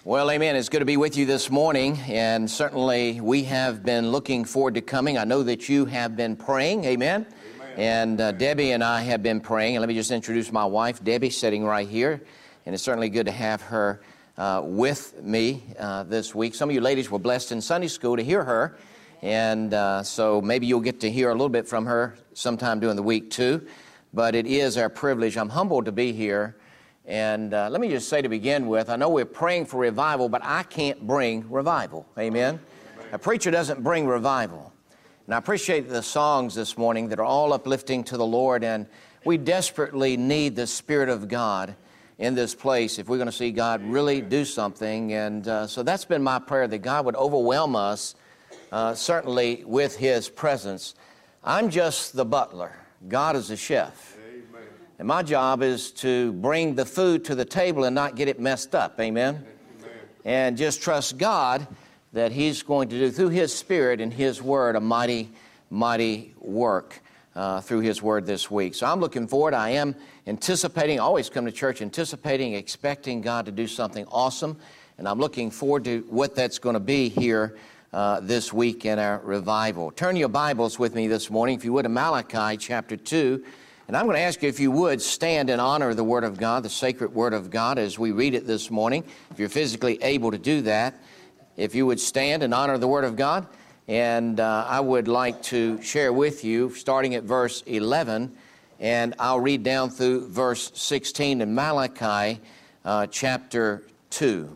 Well, amen. It's good to be with you this morning, and certainly we have been looking forward to coming. I know that you have been praying, amen? And Debbie and I have been praying, and let me just introduce my wife, Debbie, sitting right here, and it's certainly good to have her with me this week. Some of you ladies were blessed in Sunday school to hear her, and so maybe you'll get to hear a little bit from her sometime during the week too, but it is our privilege. I'm humbled to be here. And let me just say to begin with, I know we're praying for revival, but I can't bring revival. Amen? A preacher doesn't bring revival. And I appreciate the songs this morning that are all uplifting to the Lord, and we desperately need the Spirit of God in this place if we're going to see God really do something. And so that's been my prayer, that God would overwhelm us, certainly with His presence. I'm just the butler. God is the chef. And my job is to bring the food to the table and not get it messed up. Amen? Amen. And just trust God that He's going to do through His Spirit and His Word a mighty, mighty work through His Word this week. So I'm looking forward. I am anticipating, I always come to church anticipating, expecting God to do something awesome. And I'm looking forward to what that's going to be here this week in our revival. Turn your Bibles with me this morning, if you would, to Malachi chapter 2. And I'm going to ask you if you would stand in honor of the Word of God, the sacred Word of God, as we read it this morning. If you're physically able to do that, if you would stand in honor of the Word of God. And I would like to share with you, starting at verse 11, and I'll read down through verse 16 in Malachi chapter 2.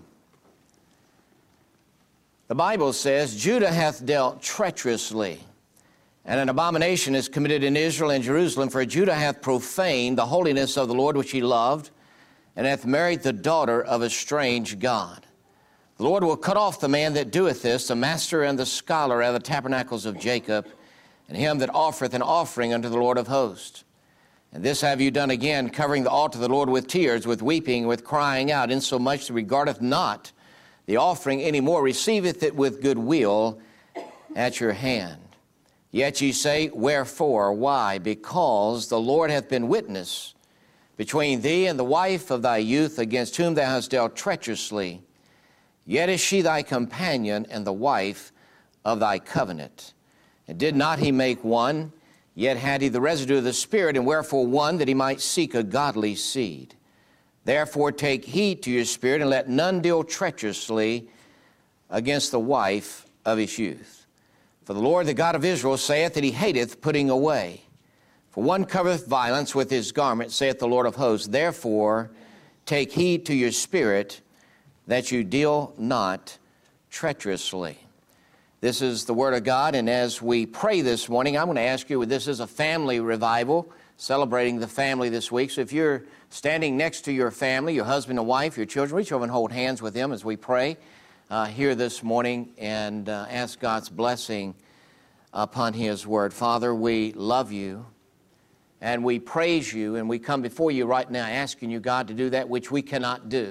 The Bible says, Judah hath dealt treacherously, and an abomination is committed in Israel and Jerusalem, for Judah hath profaned the holiness of the Lord which he loved, and hath married the daughter of a strange god. The Lord will cut off the man that doeth this, the master and the scholar out of the tabernacles of Jacob, and him that offereth an offering unto the Lord of hosts. And this have you done again, covering the altar of the Lord with tears, with weeping, with crying out, insomuch that regardeth not the offering any more, receiveth it with good will at your hand. Yet ye say, wherefore? Why? Because the Lord hath been witness between thee and the wife of thy youth, against whom thou hast dealt treacherously. Yet is she thy companion and the wife of thy covenant. And did not he make one? Yet had he the residue of the Spirit, and wherefore one, that he might seek a godly seed. Therefore take heed to your spirit, and let none deal treacherously against the wife of his youth. For the Lord, the God of Israel, saith that he hateth putting away. For one covereth violence with his garment, saith the Lord of hosts. Therefore, take heed to your spirit, that you deal not treacherously. This is the Word of God, and as we pray this morning, I'm going to ask you, this is a family revival, celebrating the family this week. So if you're standing next to your family, your husband and wife, your children, reach over and hold hands with them as we pray here this morning and ask God's blessing upon His Word. Father, we love you and we praise you, and we come before you right now asking you, God, to do that which we cannot do.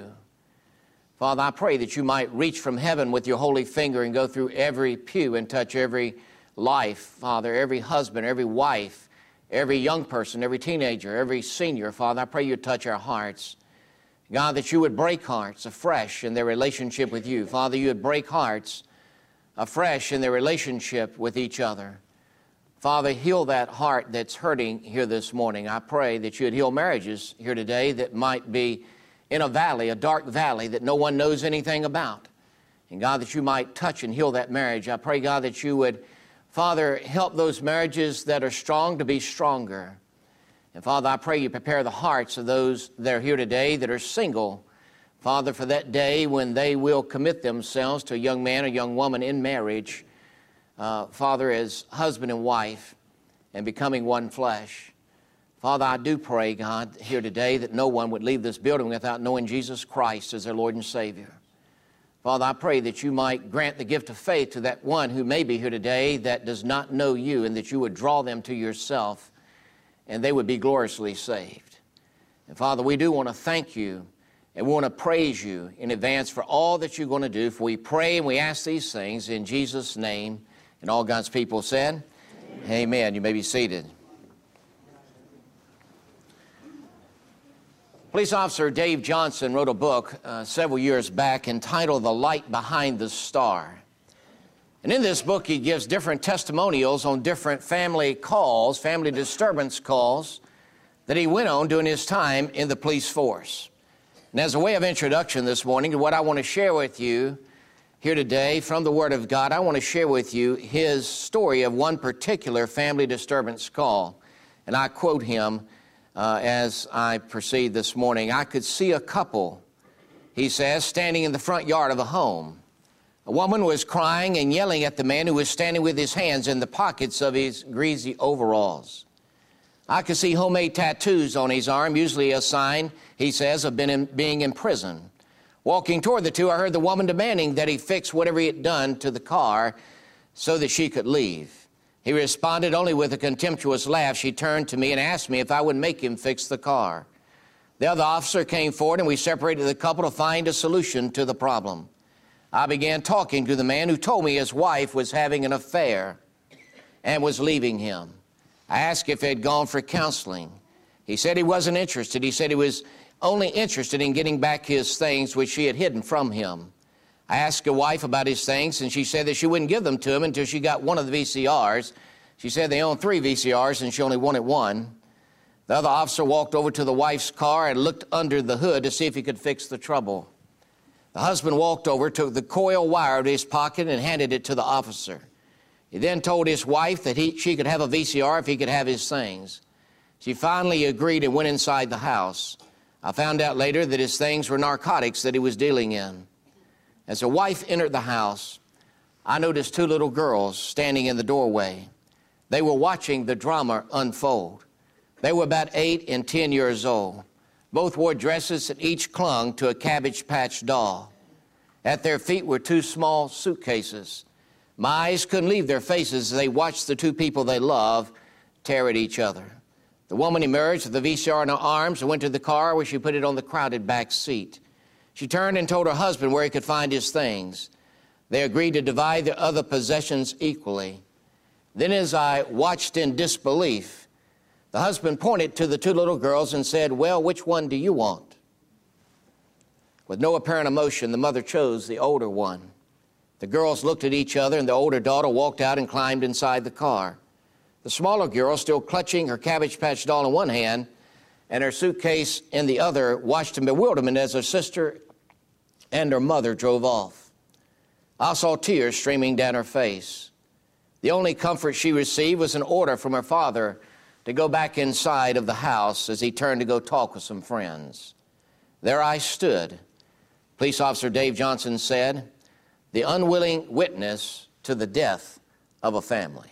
Father, I pray that you might reach from heaven with your holy finger and go through every pew and touch every life, Father, every husband, every wife, every young person, every teenager, every senior. Father, I pray you'd touch our hearts. God, that you would break hearts afresh in their relationship with you. Father, you would break hearts afresh in their relationship with each other. Father, heal that heart that's hurting here this morning. I pray that you would heal marriages here today that might be in a valley, a dark valley that no one knows anything about. And God, that you might touch and heal that marriage. I pray, God, that you would, Father, help those marriages that are strong to be stronger. And Father, I pray you prepare the hearts of those that are here today that are single, Father, for that day when they will commit themselves to a young man or young woman in marriage, Father, as husband and wife, and becoming one flesh. Father, I do pray, God, here today that no one would leave this building without knowing Jesus Christ as their Lord and Savior. Father, I pray that you might grant the gift of faith to that one who may be here today that does not know you, and that you would draw them to yourself, and they would be gloriously saved. And Father, we do want to thank you, and we want to praise you in advance for all that you're going to do. For we pray and we ask these things in Jesus' name. And all God's people said, Amen. Amen. You may be seated. Police officer Dave Johnson wrote a book several years back entitled The Light Behind the Star. And in this book, he gives different testimonials on different family calls, family disturbance calls, that he went on during his time in the police force. And as a way of introduction this morning to what I want to share with you here today from the Word of God, I want to share with you his story of one particular family disturbance call. And I quote him as I proceed this morning. "I could see a couple," he says, "standing in the front yard of a home. A woman was crying and yelling at the man who was standing with his hands in the pockets of his greasy overalls. I could see homemade tattoos on his arm, usually a sign," he says, "of being in prison. Walking toward the two, I heard the woman demanding that he fix whatever he had done to the car so that she could leave. He responded only with a contemptuous laugh. She turned to me and asked me if I would make him fix the car. The other officer came forward and we separated the couple to find a solution to the problem. I began talking to the man who told me his wife was having an affair and was leaving him. I asked if he had gone for counseling. He said he wasn't interested. He said he was only interested in getting back his things which she had hidden from him. I asked his wife about his things, and she said that she wouldn't give them to him until she got one of the VCRs. She said they owned 3 VCRs, and she only wanted one. The other officer walked over to the wife's car and looked under the hood to see if he could fix the trouble. The husband walked over, took the coil wire out of his pocket, and handed it to the officer. He then told his wife that she could have a VCR if he could have his things. She finally agreed and went inside the house. I found out later that his things were narcotics that he was dealing in. As the wife entered the house, I noticed 2 little girls standing in the doorway. They were watching the drama unfold. They were about 8 and 10 years old. Both wore dresses and each clung to a Cabbage Patch doll. At their feet were 2 small suitcases. My eyes couldn't leave their faces as they watched the 2 people they love tear at each other. The woman emerged with the VCR in her arms and went to the car where she put it on the crowded back seat. She turned and told her husband where he could find his things. They agreed to divide their other possessions equally. Then, as I watched in disbelief, the husband pointed to the 2 little girls and said, "Well, which one do you want?" With no apparent emotion, the mother chose the older one. The girls looked at each other, and the older daughter walked out and climbed inside the car. The smaller girl, still clutching her Cabbage Patch doll in one hand and her suitcase in the other, watched in bewilderment as her sister and her mother drove off. I saw tears streaming down her face. The only comfort she received was an order from her father to go back inside of the house as he turned to go talk with some friends. There I stood, Police Officer Dave Johnson said, the unwilling witness to the death of a family.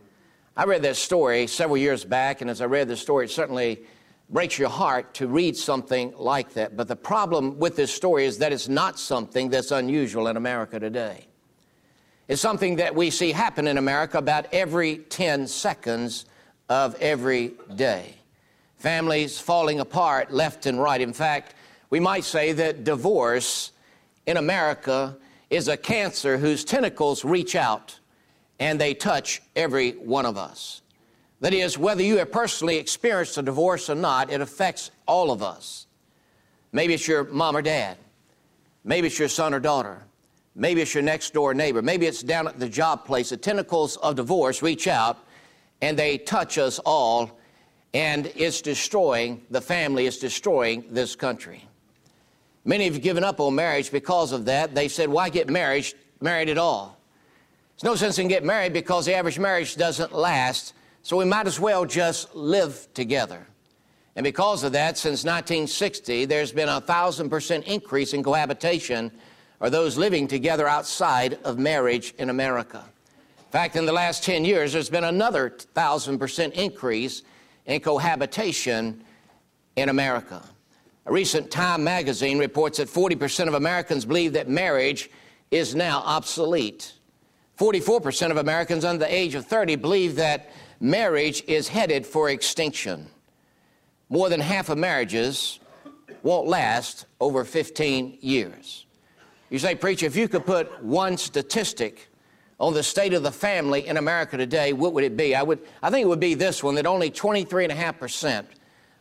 I read that story several years back, and as I read the story, it certainly breaks your heart to read something like that. But the problem with this story is that it's not something that's unusual in America today. It's something that we see happen in America about every 10 seconds of every day. Families falling apart left and right. In fact, we might say that divorce in America is a cancer whose tentacles reach out and they touch every one of us. That is, whether you have personally experienced a divorce or not, it affects all of us. Maybe it's your mom or dad. Maybe it's your son or daughter. Maybe it's your next door neighbor. Maybe it's down at the job place. The tentacles of divorce reach out and they touch us all, and it's destroying the family. It's destroying this country. Many have given up on marriage because of that. They said, why get married at all? There's no sense in getting married because the average marriage doesn't last, so we might as well just live together. And because of that, since 1960, there's been a 1,000% increase in cohabitation, or those living together outside of marriage in America. In fact, in the last 10 years, there's been another 1,000% increase in cohabitation in America. A recent Time magazine reports that 40% of Americans believe that marriage is now obsolete. 44% of Americans under the age of 30 believe that marriage is headed for extinction. More than half of marriages won't last over 15 years. You say, preacher, if you could put one statistic on the state of the family in America today, what would it be? I think it would be this one, that only 23.5%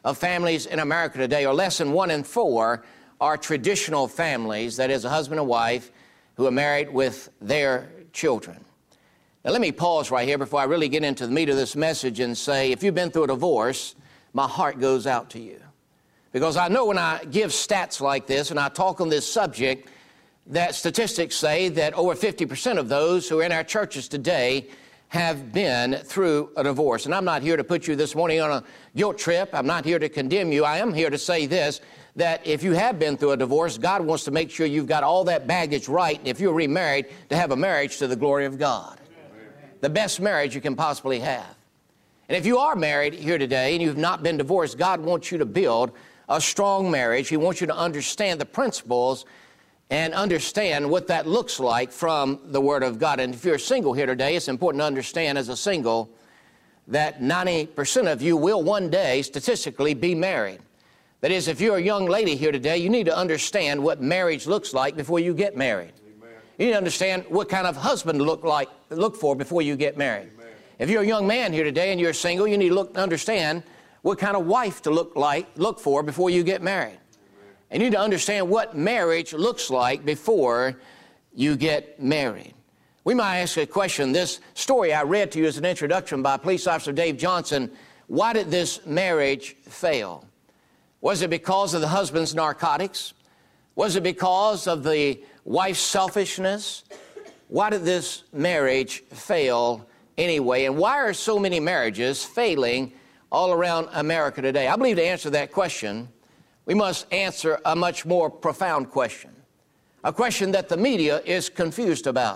of families in America today, or less than 1 in 4, are traditional families, that is, a husband and wife who are married with their children. Now, let me pause right here before I really get into the meat of this message and say, if you've been through a divorce, my heart goes out to you. Because I know when I give stats like this and I talk on this subject, that statistics say that over 50% of those who are in our churches today have been through a divorce. And I'm not here to put you this morning on a guilt trip. I'm not here to condemn you. I am here to say this, that if you have been through a divorce, God wants to make sure you've got all that baggage right, and if you're remarried, to have a marriage to the glory of God. The best marriage you can possibly have. And if you are married here today and you've not been divorced, God wants you to build a strong marriage. He wants you to understand the principles and understand what that looks like from the Word of God. And if you're single here today, it's important to understand as a single that 90% of you will one day statistically be married. That is, if you're a young lady here today, you need to understand what marriage looks like before you get married. Amen. You need to understand what kind of husband to look for before you get married. Amen. If you're a young man here today and you're single, you need to understand what kind of wife to look for before you get married. And you need to understand what marriage looks like before you get married. We might ask a question. This story I read to you as an introduction by Police Officer Dave Johnson. Why did this marriage fail? Was it because of the husband's narcotics? Was it because of the wife's selfishness? Why did this marriage fail anyway? And why are so many marriages failing all around America today? I believe to answer that question, we must answer a much more profound question. A question that the media is confused about.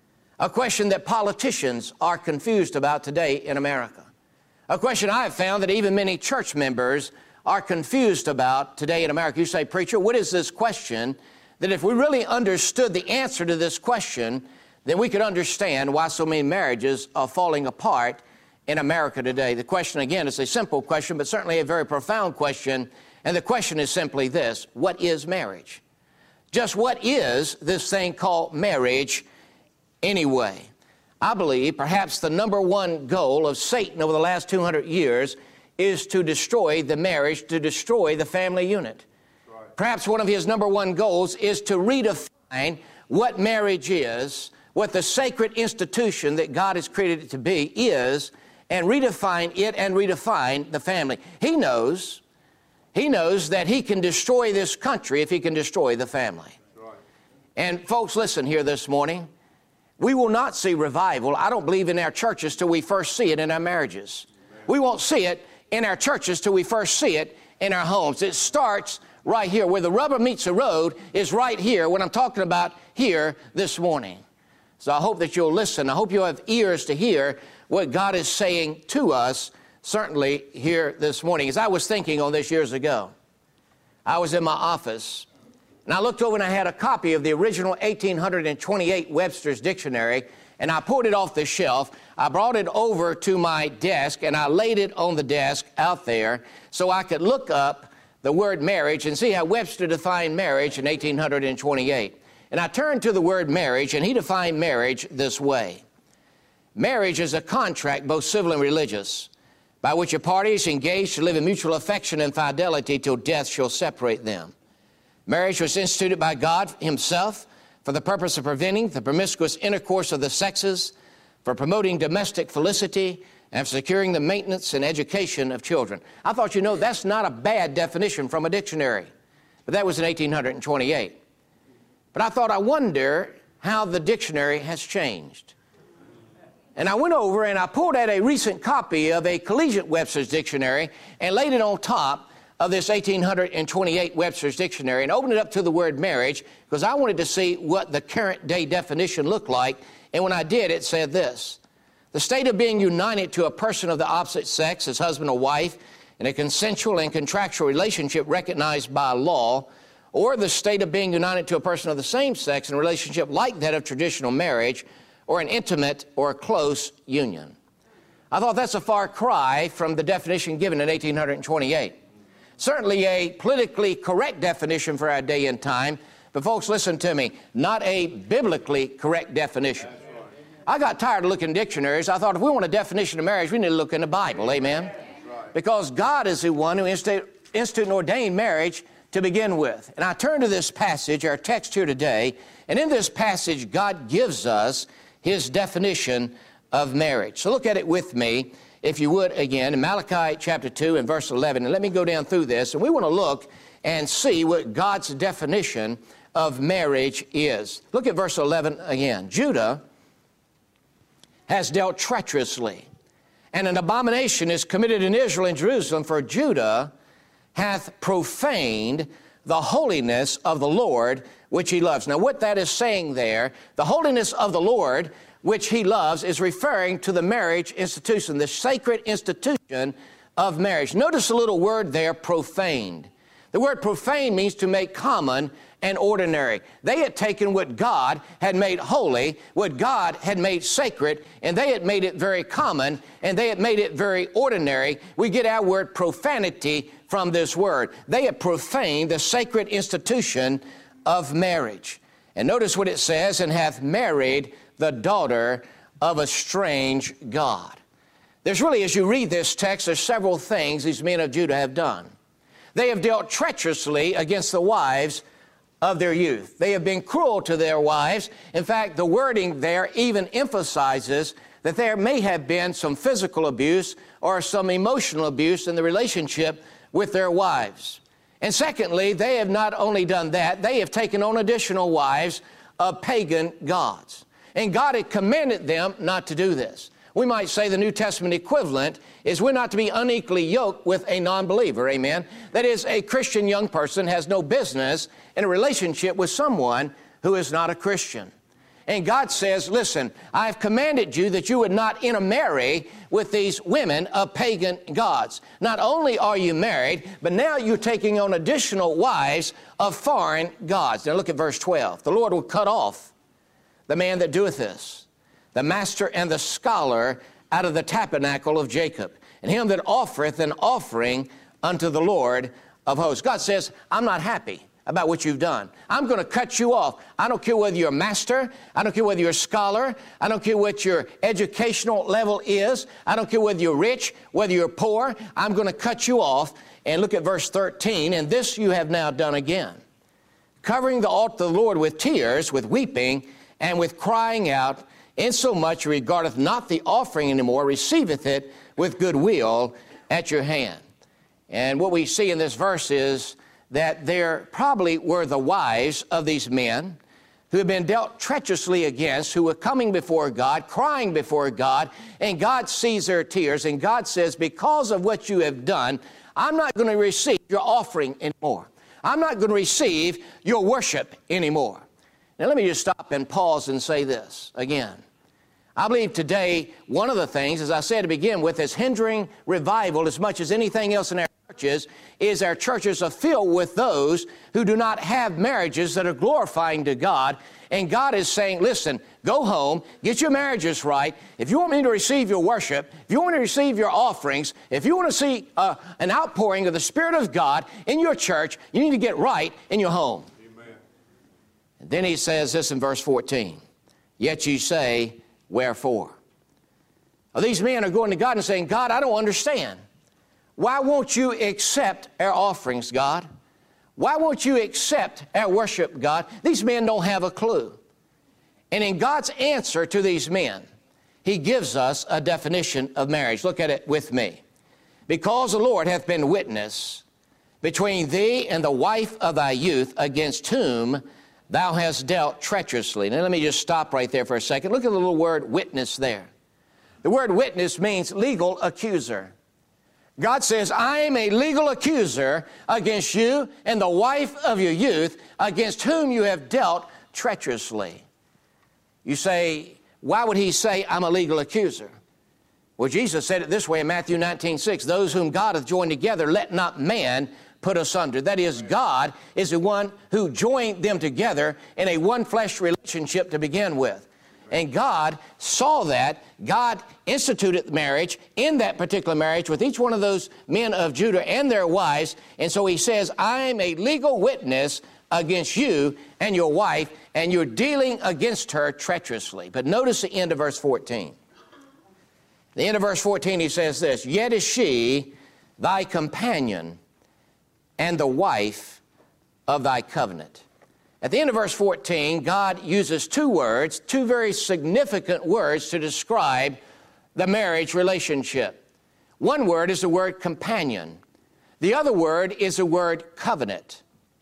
A question that politicians are confused about today in America. A question I have found that even many church members are confused about today in America. You say, preacher, what is this question? That if we really understood the answer to this question, then we could understand why so many marriages are falling apart in America today. The question, again, is a simple question, but certainly a very profound question. And the question is simply this: what is marriage? Just what is this thing called marriage anyway? I believe perhaps the number one goal of Satan over the last 200 years is to destroy the marriage, to destroy the family unit. Right. Perhaps one of his number one goals is to redefine what marriage is, what the sacred institution that God has created it to be is, and redefine it and redefine the family. He knows that he can destroy this country if he can destroy the family. Right. And folks, listen here this morning. We will not see revival, I don't believe, in our churches till we first see it in our marriages. Amen. We won't see it in our churches till we first see it in our homes. It starts right here. Where the rubber meets the road is right here, what I'm talking about here this morning. So I hope that you'll listen. I hope you'll have ears to hear what God is saying to us, certainly here this morning. As I was thinking on this years ago, I was in my office, and I looked over and I had a copy of the original 1828 Webster's Dictionary, and I pulled it off the shelf. I brought it over to my desk, and I laid it on the desk out there so I could look up the word marriage and see how Webster defined marriage in 1828. And I turned to the word marriage, and he defined marriage this way. Marriage is a contract, both civil and religious, by which a party is engaged to live in mutual affection and fidelity till death shall separate them. Marriage was instituted by God himself for the purpose of preventing the promiscuous intercourse of the sexes, for promoting domestic felicity, and for securing the maintenance and education of children. I thought, that's not a bad definition from a dictionary. But that was in 1828. But I thought, I wonder how the dictionary has changed. And I went over and I pulled out a recent copy of a collegiate Webster's Dictionary and laid it on top of this 1828 Webster's Dictionary and opened it up to the word marriage because I wanted to see what the current day definition looked like. And when I did, it said this: the state of being united to a person of the opposite sex as husband or wife in a consensual and contractual relationship recognized by law, or the state of being united to a person of the same sex in a relationship like that of traditional marriage, or an intimate or a close union. I thought that's a far cry from the definition given in 1828. Certainly a politically correct definition for our day and time, but folks, listen to me, not a biblically correct definition. I got tired of looking in dictionaries. I thought if we want a definition of marriage, we need to look in the Bible, amen? Because God is the one who instituted and ordained marriage to begin with. And I turn to this passage, our text here today, and in this passage, God gives us His definition of marriage. So look at it with me, if you would, again, in Malachi chapter 2 and verse 11. And let me go down through this, and we want to look and see what God's definition of marriage is. Look at verse 11 again. Judah has dealt treacherously, and an abomination is committed in Israel and Jerusalem, for Judah hath profaned the holiness of the Lord which He loves. Now what that is saying there, the holiness of the Lord which He loves, is referring to the marriage institution, the sacred institution of marriage. Notice the little word there, profaned. The word profane means to make common and ordinary. They had taken what God had made holy, what God had made sacred, and they had made it very common, and they had made it very ordinary. We get our word profanity from this word. They had profaned the sacred institution of marriage. And notice what it says, and hath married the daughter of a strange god. There's really, as you read this text, there's several things these men of Judah have done. They have dealt treacherously against the wives of their youth. They have been cruel to their wives. In fact, the wording there even emphasizes that there may have been some physical abuse or some emotional abuse in the relationship with their wives. And secondly, they have not only done that, they have taken on additional wives of pagan gods. And God had commanded them not to do this. We might say the New Testament equivalent is we're not to be unequally yoked with a non-believer, amen? That is, a Christian young person has no business in a relationship with someone who is not a Christian. And God says, listen, I've commanded you that you would not intermarry with these women of pagan gods. Not only are you married, but now you're taking on additional wives of foreign gods. Now look at verse 12. The Lord will cut off the man that doeth this, the master and the scholar out of the tabernacle of Jacob, and him that offereth an offering unto the Lord of hosts. God says, I'm not happy about what you've done. I'm going to cut you off. I don't care whether you're a master. I don't care whether you're a scholar. I don't care what your educational level is. I don't care whether you're rich, whether you're poor. I'm going to cut you off. And look at verse 13. And this you have now done again, covering the altar of the Lord with tears, with weeping, and with crying out, insomuch regardeth not the offering anymore, receiveth it with good will at your hand. And what we see in this verse is that there probably were the wives of these men who had been dealt treacherously against, who were coming before God, crying before God, and God sees their tears, and God says, because of what you have done, I'm not going to receive your offering anymore. I'm not going to receive your worship anymore. Now let me just stop and pause and say this again. I believe today one of the things, as I said to begin with, is hindering revival as much as anything else in our churches, is our churches are filled with those who do not have marriages that are glorifying to God. And God is saying, listen, go home, get your marriages right. If you want me to receive your worship, if you want to receive your offerings, if you want to see an outpouring of the Spirit of God in your church, you need to get right in your home. Amen. And then he says this in verse 14, yet ye say, wherefore? Well, these men are going to God and saying, God, I don't understand. Why won't you accept our offerings, God? Why won't you accept our worship, God? These men don't have a clue. And in God's answer to these men, He gives us a definition of marriage. Look at it with me. Because the Lord hath been witness between thee and the wife of thy youth, against whom thou hast dealt treacherously. Now let me just stop right there for a second. Look at the little word witness there. The word witness means legal accuser. God says, I am a legal accuser against you and the wife of your youth, against whom you have dealt treacherously. You say, why would He say I'm a legal accuser? Well, Jesus said it this way in Matthew 19:6, those whom God hath joined together, let not man put asunder. That is, God is the one who joined them together in a one-flesh relationship to begin with. And God saw that. God instituted marriage in that particular marriage with each one of those men of Judah and their wives. And so He says, I'm a legal witness against you and your wife, and you're dealing against her treacherously. But notice the end of verse 14. The end of verse 14, He says this, yet is she thy companion and the wife of thy covenant. At the end of verse 14, God uses two words, two very significant words to describe the marriage relationship. One word is the word companion. The other word is the word covenant.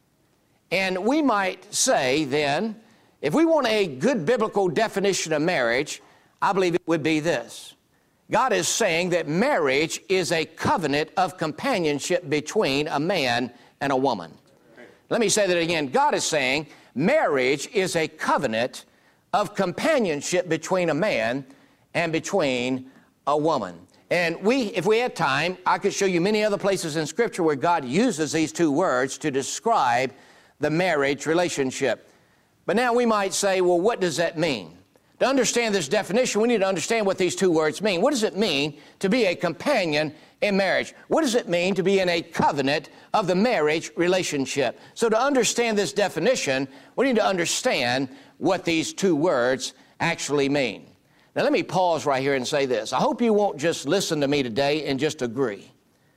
And we might say then, if we want a good biblical definition of marriage, I believe it would be this. God is saying that marriage is a covenant of companionship between a man and a woman. Let me say that again. God is saying marriage is a covenant of companionship between a man and between a woman. And if we had time, I could show you many other places in Scripture where God uses these two words to describe the marriage relationship. But now we might say, well, what does that mean? To understand this definition, we need to understand what these two words mean. What does it mean to be a companion in marriage? What does it mean to be in a covenant of the marriage relationship? So to understand this definition, we need to understand what these two words actually mean. Now let me pause right here and say this. I hope you won't just listen to me today and just agree.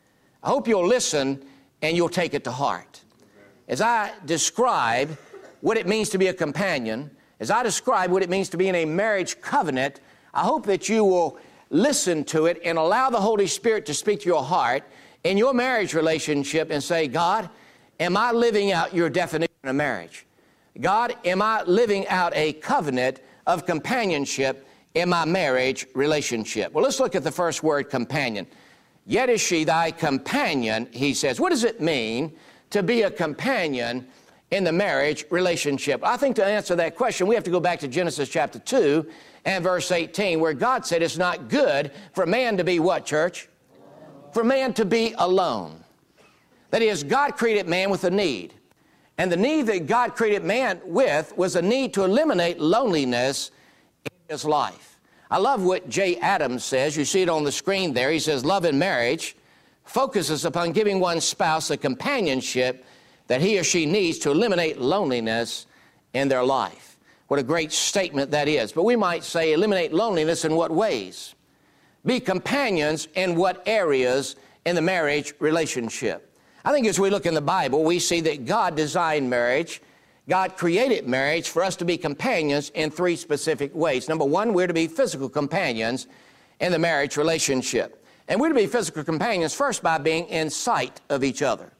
I hope you'll listen and you'll take it to heart. As I describe what it means to be a companion, as I describe what it means to be in a marriage covenant, I hope that you will listen to it and allow the Holy Spirit to speak to your heart in your marriage relationship and say, God, am I living out your definition of marriage? God, am I living out a covenant of companionship in my marriage relationship? Well, let's look at the first word, companion. Yet is she thy companion, he says. What does it mean to be a companion in the marriage relationship? I think to answer that question, we have to go back to Genesis chapter 2 and verse 18, where God said it's not good for man to be what, church? For man to be alone. That is, God created man with a need. And the need that God created man with was a need to eliminate loneliness in his life. I love what Jay Adams says. You see it on the screen there. He says, love in marriage focuses upon giving one's spouse a companionship that he or she needs to eliminate loneliness in their life. What a great statement that is. But we might say eliminate loneliness in what ways? Be companions in what areas in the marriage relationship? I think as we look in the Bible, we see that God designed marriage. God created marriage for us to be companions in three specific ways. Number one, we're to be physical companions in the marriage relationship. And we're to be physical companions first by being in sight of each other.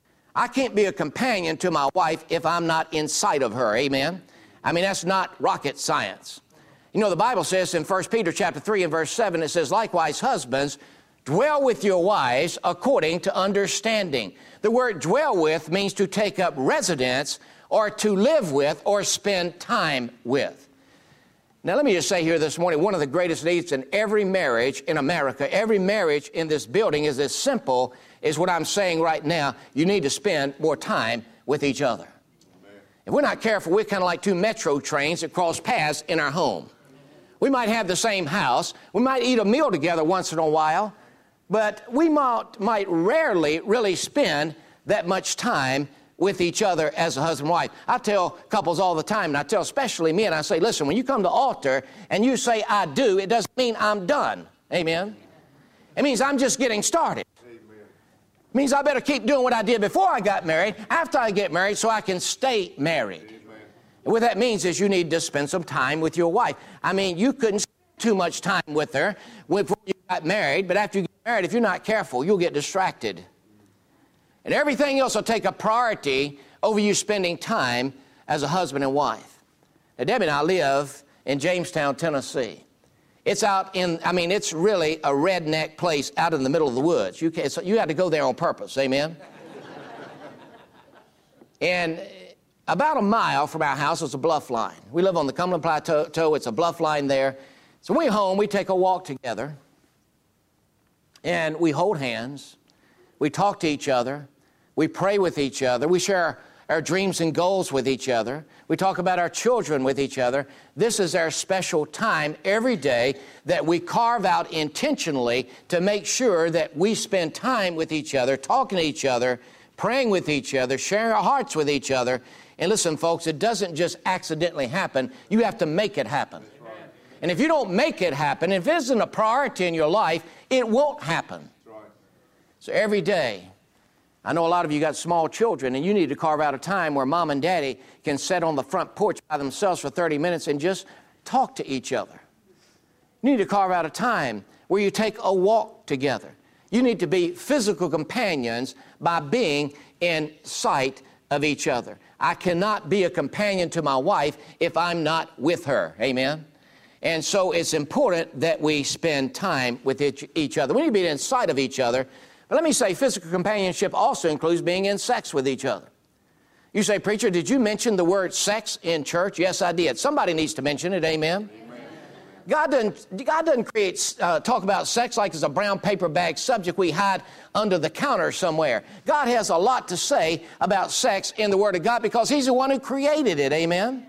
I can't be a companion to my wife if I'm not in sight of her, amen? I mean, that's not rocket science. You know, the Bible says in 1 Peter chapter 3 and verse 7, it says, likewise, husbands, dwell with your wives according to understanding. The word dwell with means to take up residence or to live with or spend time with. Now, let me just say here this morning, one of the greatest needs in every marriage in America, every marriage in this building is as simple as what I'm saying right now. You need to spend more time with each other. Amen. If we're not careful, we're kind of like two metro trains that cross paths in our home. We might have the same house. We might eat a meal together once in a while, but we might rarely really spend that much time with each other as a husband and wife. I tell couples all the time, and I tell especially men, I say, listen, when you come to altar and you say, I do, it doesn't mean I'm done. Amen? It means I'm just getting started. Amen. It means I better keep doing what I did before I got married, after I get married, so I can stay married. Amen. And what that means is you need to spend some time with your wife. I mean, you couldn't spend too much time with her before you got married, but after you get married, if you're not careful, you'll get distracted. And everything else will take a priority over you spending time as a husband and wife. Now, Debbie and I live in Jamestown, Tennessee. It's it's really a redneck place out in the middle of the woods. You had to go there on purpose, amen? And about a mile from our house is a bluff line. We live on the Cumberland Plateau. It's a bluff line there. So when we're home, we take a walk together, and we hold hands. We talk to each other. We pray with each other. We share our dreams and goals with each other. We talk about our children with each other. This is our special time every day that we carve out intentionally to make sure that we spend time with each other, talking to each other, praying with each other, sharing our hearts with each other. And listen, folks, it doesn't just accidentally happen. You have to make it happen. And if you don't make it happen, if it isn't a priority in your life, it won't happen. So every day, I know a lot of you got small children, and you need to carve out a time where mom and daddy can sit on the front porch by themselves for 30 minutes and just talk to each other. You need to carve out a time where you take a walk together. You need to be physical companions by being in sight of each other. I cannot be a companion to my wife if I'm not with her. Amen? And so it's important that we spend time with each other. We need to be in sight of each other. But let me say, physical companionship also includes being in sex with each other. You say, preacher, did you mention the word sex in church? Yes, I did. Somebody needs to mention it. Amen? God doesn't talk about sex like it's a brown paper bag subject we hide under the counter somewhere. God has a lot to say about sex in the Word of God because He's the one who created it. Amen?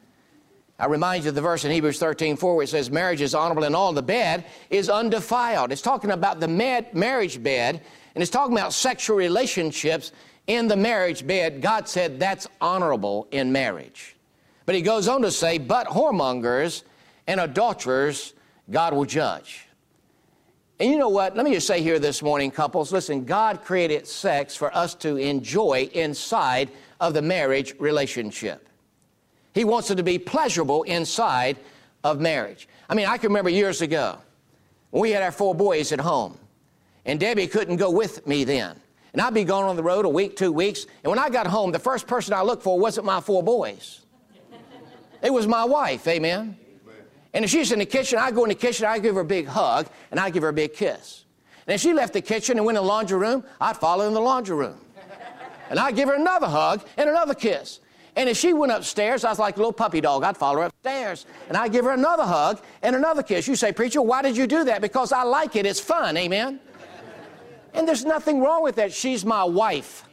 I remind you of the verse in Hebrews 13:4 where it says, marriage is honorable and all the bed is undefiled. It's talking about the marriage bed, and it's talking about sexual relationships in the marriage bed. God said that's honorable in marriage. But He goes on to say, but whoremongers and adulterers, God will judge. And you know what? Let me just say here this morning, couples, listen, God created sex for us to enjoy inside of the marriage relationship. He wants it to be pleasurable inside of marriage. I mean, I can remember years ago when we had our 4 boys at home, and Debbie couldn't go with me then. And I'd be gone on the road a week, 2 weeks, and when I got home, the first person I looked for wasn't my 4 boys. It was my wife, amen? And if she's in the kitchen, I go in the kitchen, I give her a big hug, and I give her a big kiss. And if she left the kitchen and went in the laundry room, I'd follow in the laundry room. And I'd give her another hug and another kiss. And if she went upstairs, I was like a little puppy dog, I'd follow her upstairs. And I'd give her another hug and another kiss. You say, preacher, why did you do that? Because I like it, it's fun, amen? And there's nothing wrong with that. She's my wife.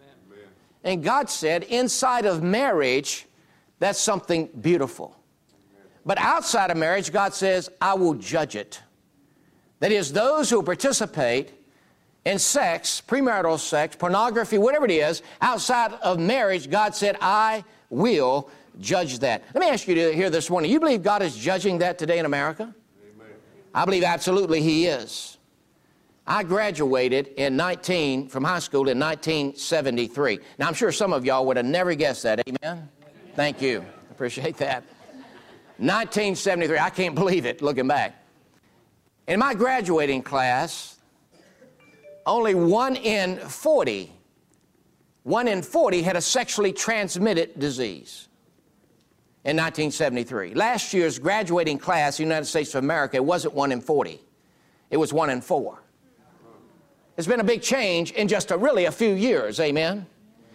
And God said, inside of marriage, that's something beautiful. But outside of marriage, God says, I will judge it. That is, those who participate in sex, premarital sex, pornography, whatever it is, outside of marriage, God said, I will judge that. Let me ask you here this morning, you believe God is judging that today in America? Amen. I believe absolutely He is. I graduated from high school in 1973. Now, I'm sure some of y'all would have never guessed that. Amen? Thank you. Appreciate that. 1973, I can't believe it looking back. In my graduating class, only 1 in 40 had a sexually transmitted disease in 1973. Last year's graduating class in the United States of America, it wasn't 1 in 40. It was 1 in 4. It's been a big change in just really a few years, amen?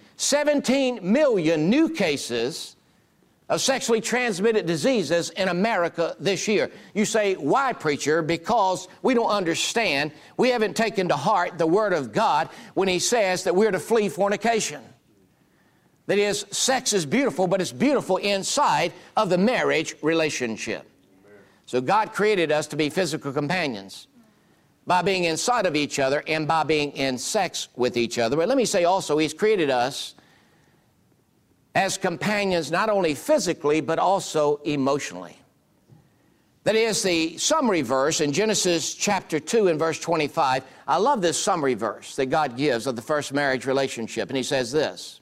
17 million new cases of sexually transmitted diseases in America this year. You say, why, preacher? Because we don't understand. We haven't taken to heart the Word of God when He says that we're to flee fornication. That is, sex is beautiful, but it's beautiful inside of the marriage relationship. So God created us to be physical companions by being inside of each other and by being in sex with each other. But let me say also, He's created us as companions, not only physically, but also emotionally. That is the summary verse in Genesis chapter 2 and verse 25. I love this summary verse that God gives of the first marriage relationship. And He says this,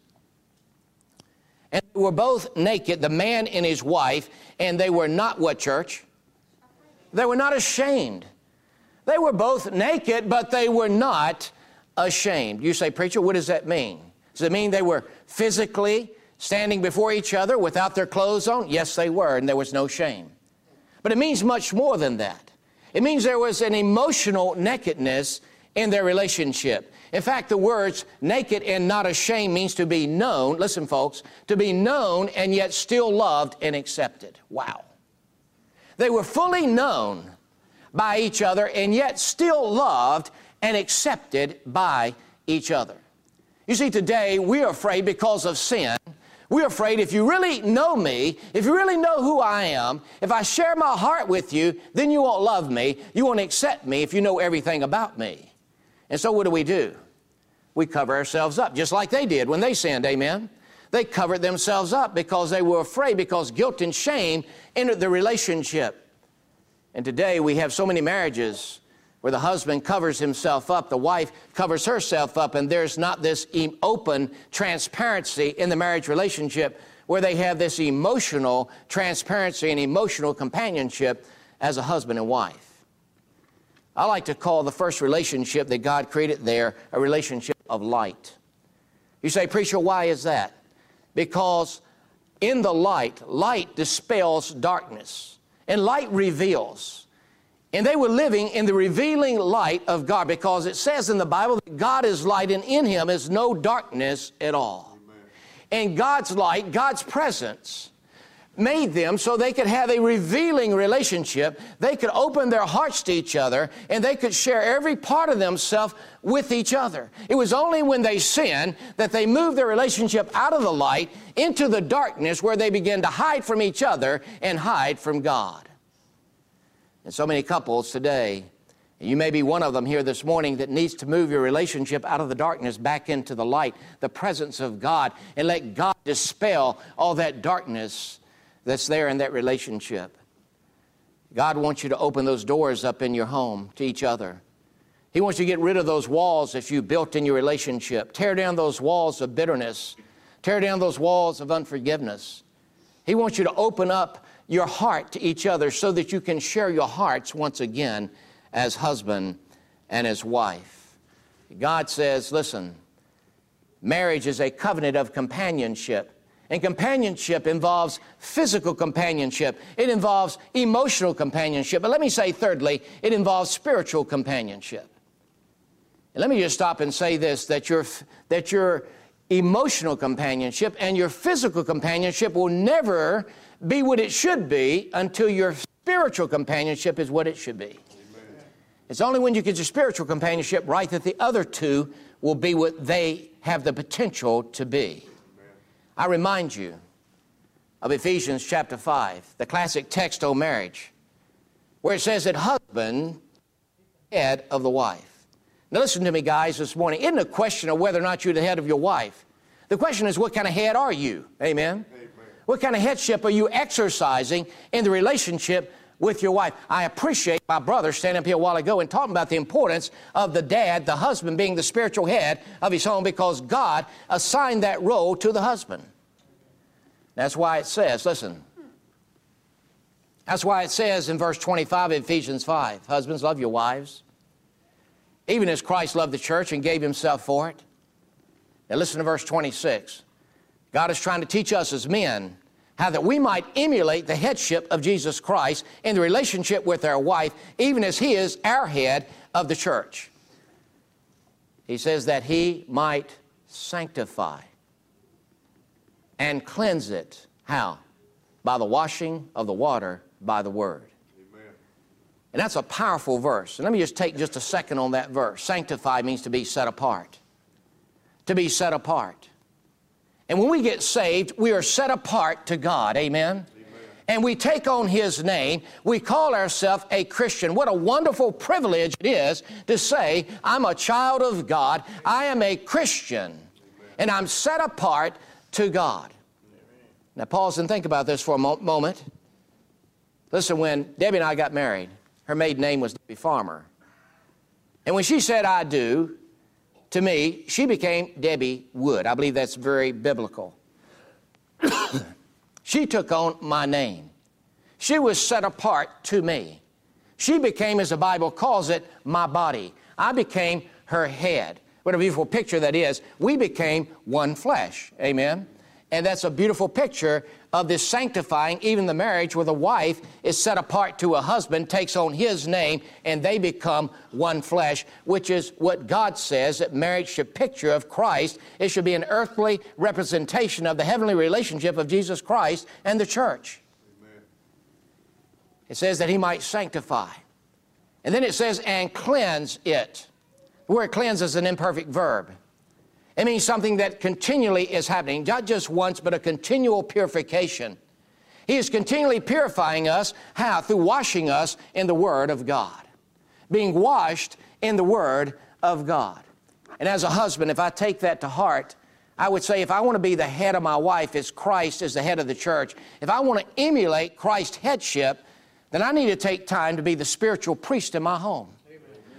and they were both naked, the man and his wife, and they were not what, church? They were not ashamed. They were both naked, but they were not ashamed. You say, preacher, what does that mean? Does it mean they were physically standing before each other without their clothes on? Yes, they were, and there was no shame. But it means much more than that. It means there was an emotional nakedness in their relationship. In fact, the words naked and not ashamed means to be known, listen folks, to be known and yet still loved and accepted. Wow. They were fully known by each other and yet still loved and accepted by each other. You see, today we're afraid because of sin. We're afraid if you really know me, if you really know who I am, if I share my heart with you, then you won't love me. You won't accept me if you know everything about me. And so what do? We cover ourselves up, just like they did when they sinned, amen? They covered themselves up because they were afraid, because guilt and shame entered the relationship. And today we have so many marriages where the husband covers himself up, the wife covers herself up, and there's not this open transparency in the marriage relationship where they have this emotional transparency and emotional companionship as a husband and wife. I like to call the first relationship that God created there a relationship of light. You say, preacher, why is that? Because in the light dispels darkness, and light reveals. And they were living in the revealing light of God, because it says in the Bible that God is light, and in Him is no darkness at all. Amen. And God's light, God's presence, made them so they could have a revealing relationship. They could open their hearts to each other, and they could share every part of themselves with each other. It was only when they sinned that they moved their relationship out of the light into the darkness, where they began to hide from each other and hide from God. And so many couples today, and you may be one of them here this morning, that needs to move your relationship out of the darkness back into the light, the presence of God, and let God dispel all that darkness that's there in that relationship. God wants you to open those doors up in your home to each other. He wants you to get rid of those walls that you built in your relationship. Tear down those walls of bitterness. Tear down those walls of unforgiveness. He wants you to open up your heart to each other so that you can share your hearts once again as husband and as wife. God says, listen, marriage is a covenant of companionship. And companionship involves physical companionship. It involves emotional companionship. But let me say, thirdly, it involves spiritual companionship. And let me just stop and say this, that your emotional companionship and your physical companionship will never be what it should be until your spiritual companionship is what it should be. Amen. It's only when you get your spiritual companionship right that the other two will be what they have the potential to be. I remind you of Ephesians chapter 5, the classic text on marriage, where it says that husband is head of the wife. Now listen to me, guys, this morning. It isn't a question of whether or not you're the head of your wife. The question is, what kind of head are you? Amen? Amen. What kind of headship are you exercising in the relationship with your wife? I appreciate my brother standing up here a while ago and talking about the importance of the dad, the husband, being the spiritual head of his home, because God assigned that role to the husband. That's why it says, listen, that's why it says in verse 25 of Ephesians 5, husbands, love your wives, even as Christ loved the church and gave Himself for it. Now listen to verse 26. God is trying to teach us as men how that we might emulate the headship of Jesus Christ in the relationship with our wife, even as He is our head of the church. He says that He might sanctify and cleanse it. How? By the washing of the water by the Word. Amen. And that's a powerful verse. And let me just take just a second on that verse. Sanctify means to be set apart. To be set apart. And when we get saved, we are set apart to God. Amen? Amen. And we take on His name. We call ourselves a Christian. What a wonderful privilege it is to say, I'm a child of God. I am a Christian. Amen. And I'm set apart to God. Amen. Now pause and think about this for a moment. Listen, when Debbie and I got married, her maiden name was Debbie Farmer. And when she said, I do, to me, she became Debbie Wood. I believe that's very biblical. She took on my name. She was set apart to me. She became, as the Bible calls it, my body. I became her head. What a beautiful picture that is. We became one flesh. Amen? And that's a beautiful picture of this sanctifying, even the marriage where the wife is set apart to a husband, takes on his name, and they become one flesh, which is what God says that marriage should picture of Christ. It should be an earthly representation of the heavenly relationship of Jesus Christ and the church. Amen. It says that He might sanctify. And then it says, and cleanse it. The word cleanse is an imperfect verb. It means something that continually is happening, not just once, but a continual purification. He is continually purifying us. How? Through washing us in the Word of God. Being washed in the Word of God. And as a husband, if I take that to heart, I would say if I want to be the head of my wife as Christ is the head of the church, if I want to emulate Christ's headship, then I need to take time to be the spiritual priest in my home.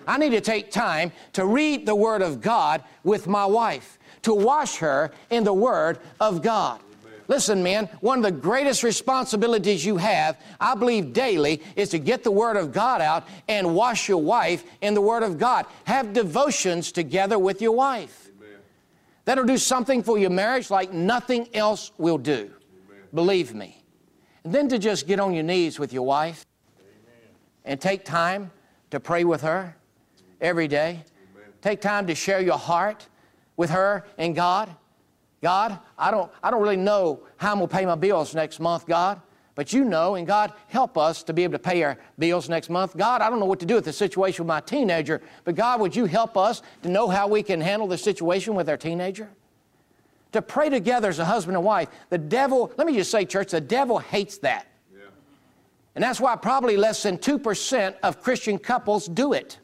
I need to take time to read the Word of God with my wife, to wash her in the Word of God. Listen, men, one of the greatest responsibilities you have, I believe daily, is to get the Word of God out and wash your wife in the Word of God. Have devotions together with your wife. Amen. That'll do something for your marriage like nothing else will do. Amen. Believe me. And then to just get on your knees with your wife. Amen. And take time to pray with her every day. Amen. Take time to share your heart with her and God. God, I don't really know how I'm going to pay my bills next month, God, but you know, and God, help us to be able to pay our bills next month. God, I don't know what to do with the situation with my teenager, but God, would you help us to know how we can handle the situation with our teenager? To pray together as a husband and wife. The devil, let me just say, church, the devil hates that. Yeah. And that's why probably less than 2% of Christian couples do it.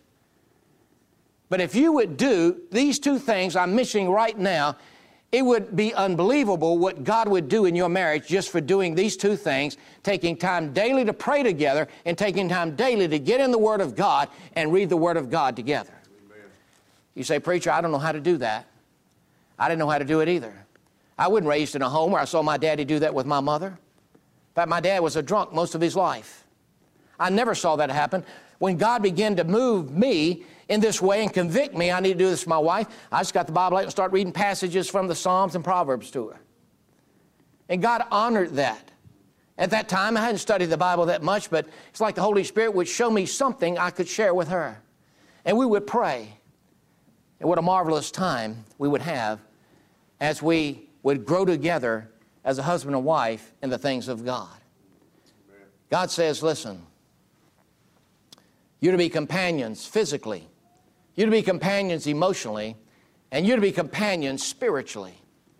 But if you would do these two things I'm mentioning right now, it would be unbelievable what God would do in your marriage just for doing these two things, taking time daily to pray together and taking time daily to get in the Word of God and read the Word of God together. Amen. You say, preacher, I don't know how to do that. I didn't know how to do it either. I wasn't raised in a home where I saw my daddy do that with my mother. In fact, my dad was a drunk most of his life. I never saw that happen. When God began to move me in this way and convict me, I need to do this for my wife, I just got the Bible out and started reading passages from the Psalms and Proverbs to her. And God honored that. At that time, I hadn't studied the Bible that much, but it's like the Holy Spirit would show me something I could share with her. And we would pray. And what a marvelous time we would have as we would grow together as a husband and wife in the things of God. God says, listen, you're to be companions physically, you're to be companions emotionally, and you're to be companions spiritually.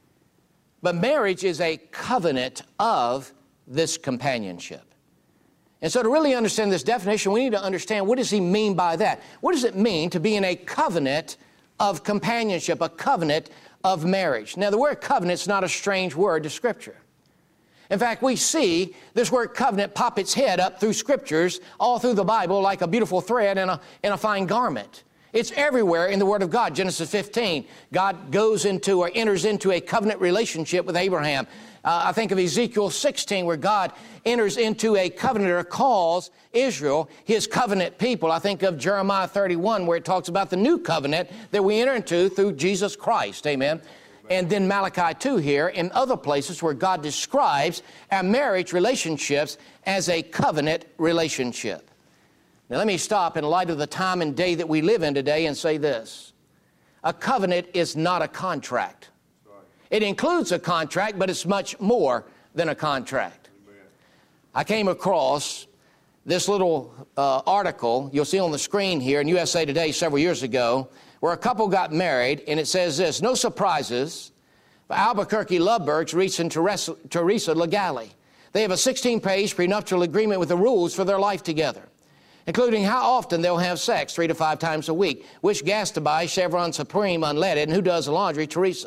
But marriage is a covenant of this companionship. And so to really understand this definition, we need to understand, what does he mean by that? What does it mean to be in a covenant of companionship, a covenant of marriage? Now, the word covenant is not a strange word to Scripture. In fact, we see this word covenant pop its head up through Scriptures, all through the Bible, like a beautiful thread in a fine garment. It's everywhere in the Word of God. Genesis 15, God goes into or enters into a covenant relationship with Abraham. I think of Ezekiel 16, where God enters into a covenant or calls Israel his covenant people. I think of Jeremiah 31, where it talks about the new covenant that we enter into through Jesus Christ. Amen. And then Malachi 2 here, and other places where God describes our marriage relationships as a covenant relationship. Now let me stop in light of the time and day that we live in today and say this. A covenant is not a contract. It includes a contract, but it's much more than a contract. Amen. I came across this little article you'll see on the screen here in USA Today several years ago, where a couple got married, and it says this: no surprises for Albuquerque lovebirds reaching Teresa Legale. They have a 16-page prenuptial agreement with the rules for their life together, including how often they'll have sex, 3 to 5 times a week, which gas to buy, Chevron Supreme unleaded, and who does the laundry, Teresa.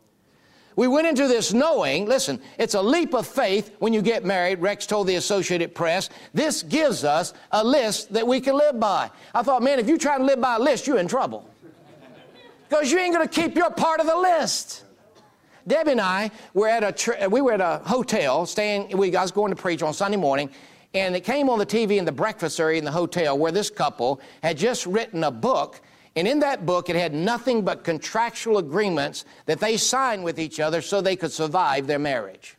We went into this knowing, listen, it's a leap of faith when you get married. Rex told the Associated Press, this gives us a list that we can live by. I thought, man, if you try to live by a list, you're in trouble. Because you ain't going to keep your part of the list. Debbie and I were at a hotel, I was going to preach on Sunday morning, and it came on the TV in the breakfast area in the hotel where this couple had just written a book. And in that book, it had nothing but contractual agreements that they signed with each other so they could survive their marriage.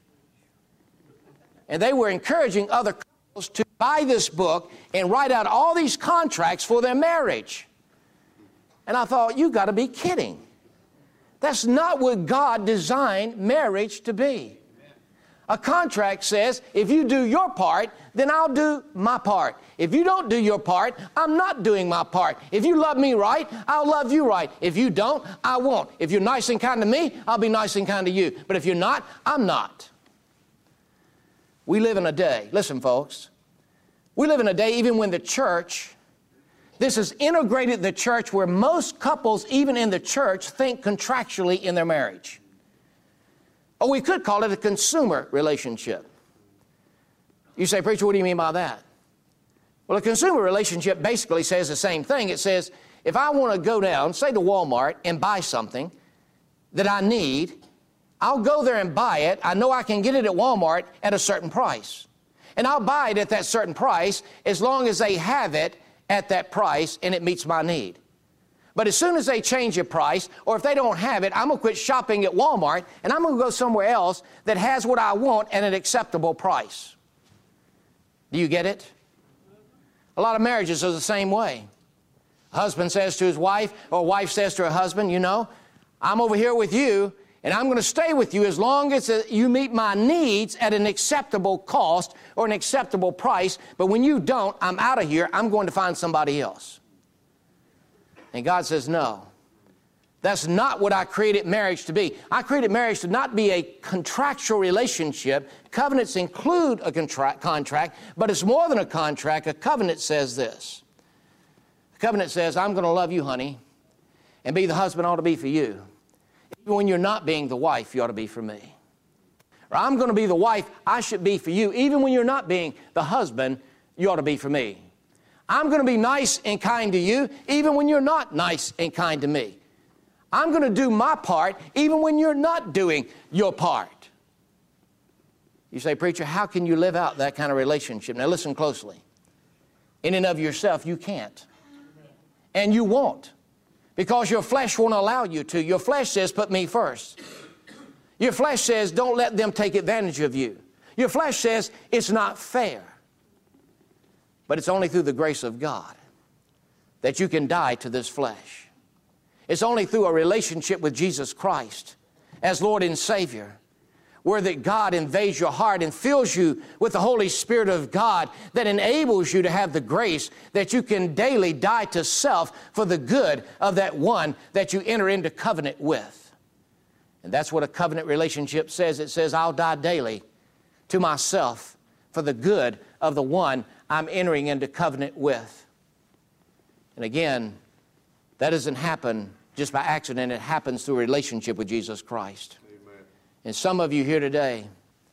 And they were encouraging other couples to buy this book and write out all these contracts for their marriage. And I thought, you got to be kidding. That's not what God designed marriage to be. A contract says, if you do your part, then I'll do my part. If you don't do your part, I'm not doing my part. If you love me right, I'll love you right. If you don't, I won't. If you're nice and kind to me, I'll be nice and kind to you. But if you're not, I'm not. We live in a day, listen folks, we live in a day even when the church, this has integrated the church where most couples, even in the church, think contractually in their marriage. Or we could call it a consumer relationship. You say, preacher, what do you mean by that? Well, a consumer relationship basically says the same thing. It says, if I want to go down, say to Walmart, and buy something that I need, I'll go there and buy it. I know I can get it at Walmart at a certain price. And I'll buy it at that certain price as long as they have it at that price and it meets my need. But as soon as they change the price, or if they don't have it, I'm going to quit shopping at Walmart and I'm going to go somewhere else that has what I want at an acceptable price. Do you get it? A lot of marriages are the same way. A husband says to his wife, or a wife says to her husband, you know, I'm over here with you and I'm going to stay with you as long as you meet my needs at an acceptable cost or an acceptable price. But when you don't, I'm out of here. I'm going to find somebody else. And God says, no, that's not what I created marriage to be. I created marriage to not be a contractual relationship. Covenants include a contract, but it's more than a contract. A covenant says this. A covenant says, I'm going to love you, honey, and be the husband I ought to be for you. Even when you're not being the wife, you ought to be for me. Or I'm going to be the wife I should be for you. Even when you're not being the husband, you ought to be for me. I'm going to be nice and kind to you, even when you're not nice and kind to me. I'm going to do my part, even when you're not doing your part. You say, preacher, how can you live out that kind of relationship? Now listen closely. In and of yourself, you can't. And you won't. Because your flesh won't allow you to. Your flesh says, put me first. Your flesh says, don't let them take advantage of you. Your flesh says, it's not fair. But it's only through the grace of God that you can die to this flesh. It's only through a relationship with Jesus Christ as Lord and Savior, where that God invades your heart and fills you with the Holy Spirit of God that enables you to have the grace that you can daily die to self for the good of that one that you enter into covenant with. And that's what a covenant relationship says. It says, I'll die daily to myself for the good of the one I'm entering into covenant with. And again, that doesn't happen just by accident. It happens through a relationship with Jesus Christ. Amen. And some of you here today,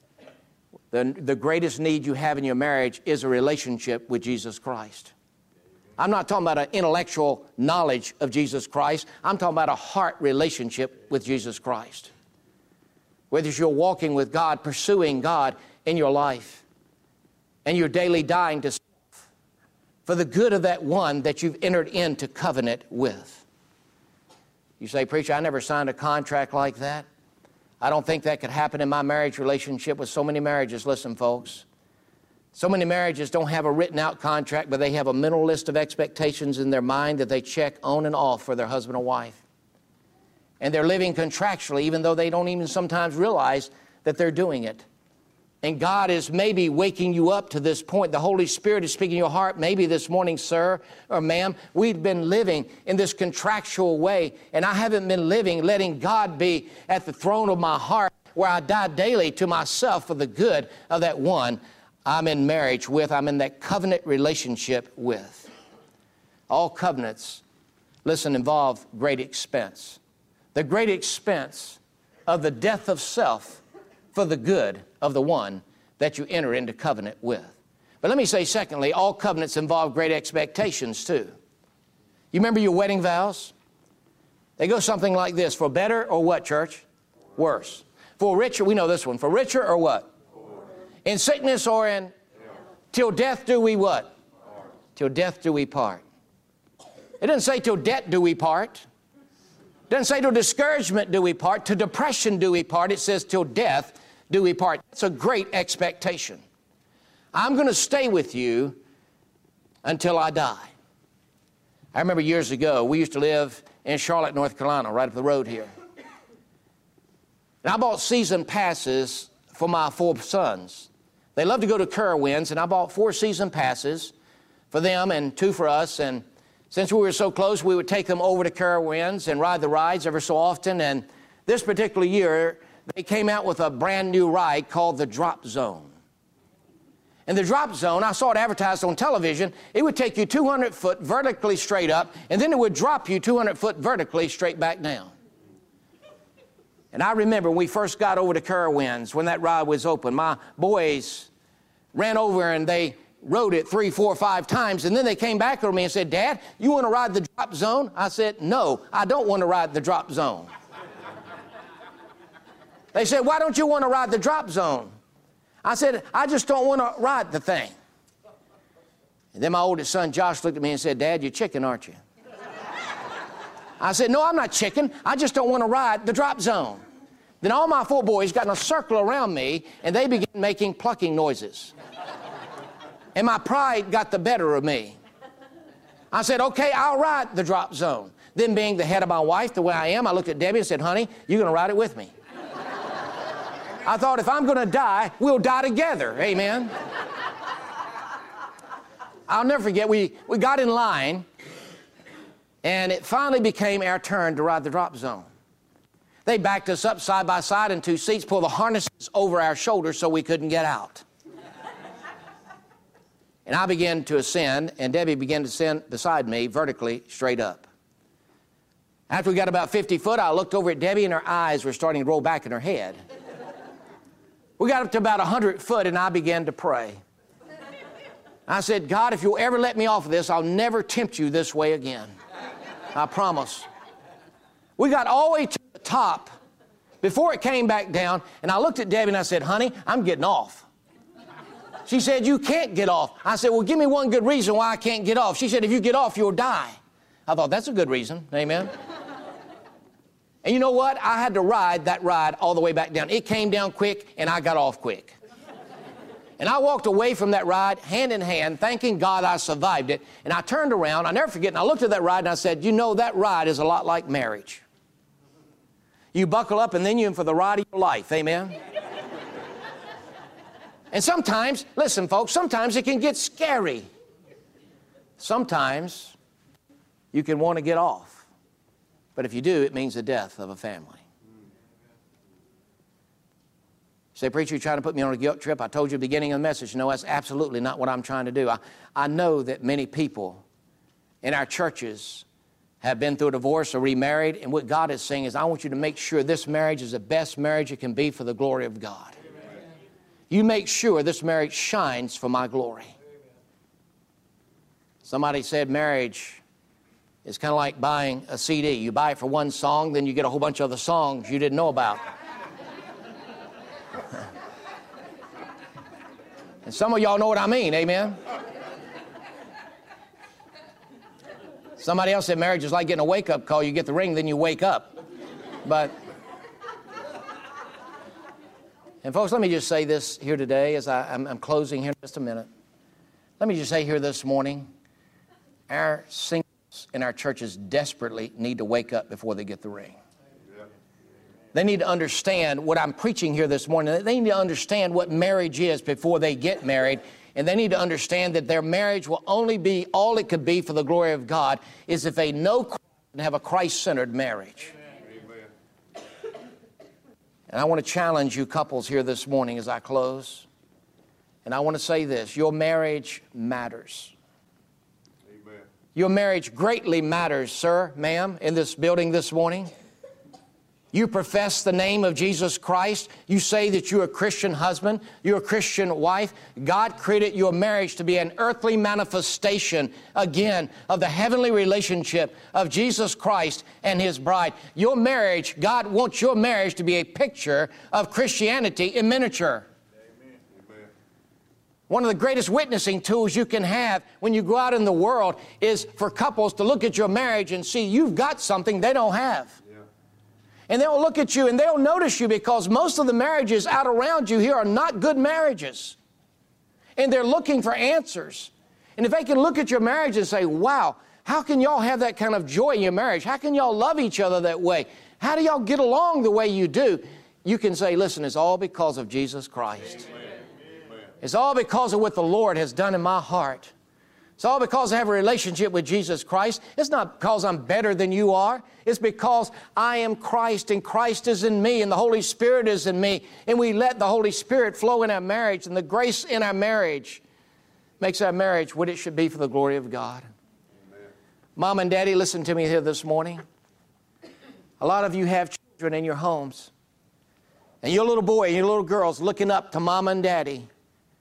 the greatest need you have in your marriage is a relationship with Jesus Christ. I'm not talking about an intellectual knowledge of Jesus Christ. I'm talking about a heart relationship with Jesus Christ. Whether you're walking with God, pursuing God in your life, and you're daily dying to self for the good of that one that you've entered into covenant with. You say, preacher, I never signed a contract like that. I don't think that could happen in my marriage relationship with so many marriages. Listen, folks, so many marriages don't have a written out contract, but they have a mental list of expectations in their mind that they check on and off for their husband or wife. And they're living contractually, even though they don't even sometimes realize that they're doing it. And God is maybe waking you up to this point. The Holy Spirit is speaking to your heart. Maybe this morning, sir or ma'am, we've been living in this contractual way, and I haven't been letting God be at the throne of my heart where I die daily to myself for the good of that one I'm in marriage with, I'm in that covenant relationship with. All covenants, listen, involve great expense. The great expense of the death of self for the good of the one that you enter into covenant with. But let me say, secondly, all covenants involve great expectations too. You remember your wedding vows? They go something like this: for better or what, church? Worse. For richer, we know this one. For richer or what? In sickness or in? Till death do we what? Till death do we part. It doesn't say till death do we part. It doesn't say till discouragement do we part. To depression do we part. It says till death do we part. It's a great expectation. I'm going to stay with you until I die. I remember years ago, we used to live in Charlotte, North Carolina, right up the road here. And I bought season passes for my 4 sons. They love to go to Carowinds, and I bought 4 season passes for them and 2 for us. And since we were so close, we would take them over to Carowinds and ride the rides ever so often. And this particular year, they came out with a brand new ride called the Drop Zone. And the Drop Zone, I saw it advertised on television. It would take you 200 foot vertically straight up, and then it would drop you 200 foot vertically straight back down. And I remember when we first got over to Carowinds, when that ride was open, my boys ran over and they rode it 3, 4, 5 times, and then they came back to me and said, Dad, you want to ride the drop zone? I said, no, I don't want to ride the drop zone. They said, why don't you want to ride the drop zone? I said, I just don't want to ride the thing. And then my oldest son, Josh, looked at me and said, Dad, you're chicken, aren't you? I said, no, I'm not chicken. I just don't want to ride the drop zone. Then all my 4 boys got in a circle around me, and they began making plucking noises. And my pride got the better of me. I said, okay, I'll ride the drop zone. Then being the head of my wife, the way I am, I looked at Debbie and said, honey, you're going to ride it with me. I thought, if I'm going to die, we'll die together. Amen. I'll never forget, we got in line, and it finally became our turn to ride the drop zone. They backed us up side by side in 2 seats, pulled the harnesses over our shoulders so we couldn't get out. And I began to ascend, and Debbie began to ascend beside me vertically straight up. After we got about 50 foot, I looked over at Debbie, and her eyes were starting to roll back in her head. We got up to about 100 foot, and I began to pray. I said, God, if you'll ever let me off of this, I'll never tempt you this way again. I promise. We got all the way to the top before it came back down, and I looked at Debbie, and I said, honey, I'm getting off. She said, you can't get off. I said, well, give me one good reason why I can't get off. She said, if you get off, you'll die. I thought, that's a good reason. Amen. And you know what? I had to ride that ride all the way back down. It came down quick, and I got off quick. And I walked away from that ride hand in hand, thanking God I survived it. And I turned around, I'll never forget, and I looked at that ride, and I said, you know, that ride is a lot like marriage. You buckle up, and then you're in for the ride of your life. Amen. And sometimes, listen, folks, sometimes it can get scary. Sometimes you can want to get off. But if you do, it means the death of a family. You say, preacher, you're trying to put me on a guilt trip. I told you at the beginning of the message. No, that's absolutely not what I'm trying to do. I know that many people in our churches have been through a divorce or remarried, and what God is saying is, I want you to make sure this marriage is the best marriage it can be for the glory of God. You make sure this marriage shines for my glory. Somebody said marriage is kind of like buying a CD. You buy it for one song, then you get a whole bunch of other songs you didn't know about. And some of y'all know what I mean, amen? Somebody else said marriage is like getting a wake-up call. You get the ring, then you wake up. And folks, let me just say this here today as I'm closing here in just a minute. Let me just say here this morning, our singles in our churches desperately need to wake up before they get the ring. They need to understand what I'm preaching here this morning. They need to understand what marriage is before they get married. And they need to understand that their marriage will only be all it could be for the glory of God is if they know Christ and have a Christ-centered marriage. And I want to challenge you couples here this morning as I close. And I want to say this, your marriage matters. Amen. Your marriage greatly matters, sir, ma'am, in this building this morning. You profess the name of Jesus Christ. You say that you're a Christian husband. You're a Christian wife. God created your marriage to be an earthly manifestation, again, of the heavenly relationship of Jesus Christ and His bride. Your marriage, God wants your marriage to be a picture of Christianity in miniature. Amen. One of the greatest witnessing tools you can have when you go out in the world is for couples to look at your marriage and see you've got something they don't have. And they'll look at you and they'll notice you because most of the marriages out around you here are not good marriages. And they're looking for answers. And if they can look at your marriage and say, wow, how can y'all have that kind of joy in your marriage? How can y'all love each other that way? How do y'all get along the way you do? You can say, listen, it's all because of Jesus Christ. Amen. It's all because of what the Lord has done in my heart. It's all because I have a relationship with Jesus Christ. It's not because I'm better than you are. It's because I am Christ and Christ is in me and the Holy Spirit is in me. And we let the Holy Spirit flow in our marriage, and the grace in our marriage makes our marriage what it should be for the glory of God. Amen. Mom and Daddy, listen to me here this morning. A lot of you have children in your homes. And your little boy and your little girl's looking up to Mom and Daddy.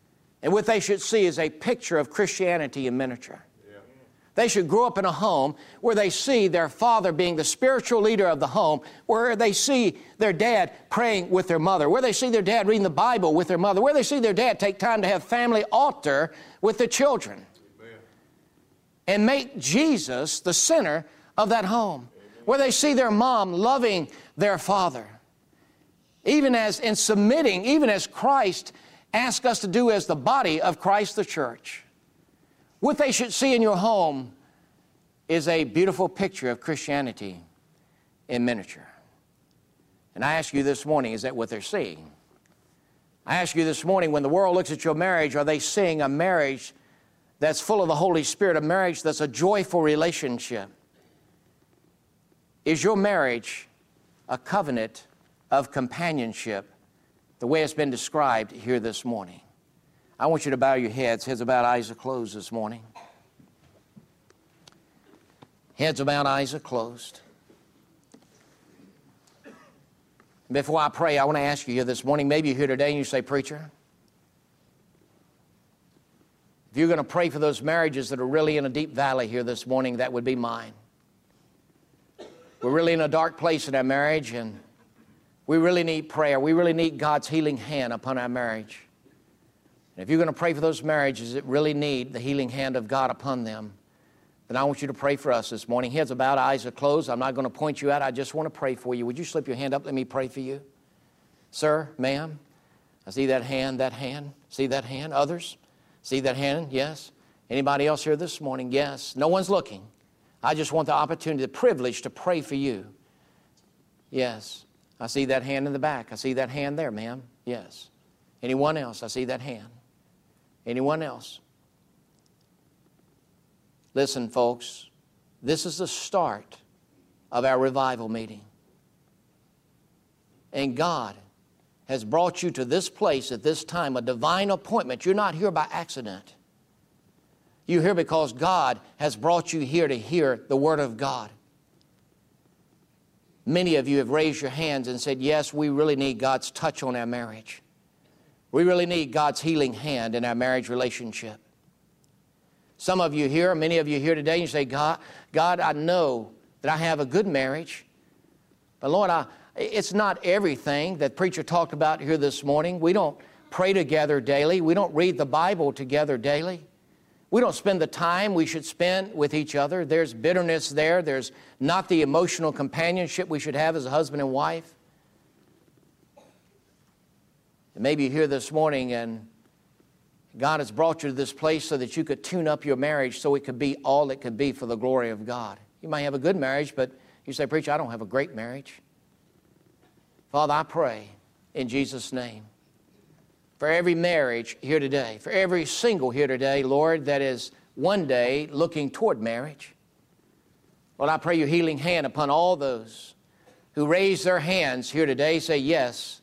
And what they should see is a picture of Christianity in miniature. They should grow up in a home where they see their father being the spiritual leader of the home, where they see their dad praying with their mother, where they see their dad reading the Bible with their mother, where they see their dad take time to have family altar with the children. Amen. And make Jesus the center of that home. Amen. Where they see their mom loving their father, even as in submitting, even as Christ asked us to do as the body of Christ the church. What they should see in your home is a beautiful picture of Christianity in miniature. And I ask you this morning, is that what they're seeing? I ask you this morning, when the world looks at your marriage, are they seeing a marriage that's full of the Holy Spirit, a marriage that's a joyful relationship? Is your marriage a covenant of companionship, the way it's been described here this morning? I want you to bow your heads bowed, eyes are closed this morning. Heads are bowed, eyes are closed. Before I pray, I want to ask you here this morning, maybe you're here today and you say, preacher, if you're going to pray for those marriages that are really in a deep valley here this morning, that would be mine. We're really in a dark place in our marriage, and we really need prayer. We really need God's healing hand upon our marriage. And if you're going to pray for those marriages that really need the healing hand of God upon them, then I want you to pray for us this morning. Heads are bowed, eyes are closed. I'm not going to point you out. I just want to pray for you. Would you slip your hand up? Let me pray for you. Sir, ma'am, I see that hand, see that hand. Others, see that hand, yes. Anybody else here this morning? Yes. No one's looking. I just want the opportunity, the privilege to pray for you. Yes. I see that hand in the back. I see that hand there, ma'am. Yes. Anyone else? I see that hand. Anyone else? Listen, folks, this is the start of our revival meeting. And God has brought you to this place at this time, a divine appointment. You're not here by accident. You're here because God has brought you here to hear the Word of God. Many of you have raised your hands and said, yes, we really need God's touch on our marriage. We really need God's healing hand in our marriage relationship. Some of you here, many of you here today, you say, God, I know that I have a good marriage, but Lord, it's not everything that preacher talked about here this morning. We don't pray together daily. We don't read the Bible together daily. We don't spend the time we should spend with each other. There's bitterness there. There's not the emotional companionship we should have as a husband and wife. And maybe you're here this morning and God has brought you to this place so that you could tune up your marriage so it could be all it could be for the glory of God. You might have a good marriage, but you say, preacher, I don't have a great marriage. Father, I pray in Jesus' name for every marriage here today, for every single here today, Lord, that is one day looking toward marriage. Lord, I pray your healing hand upon all those who raise their hands here today, say, yes,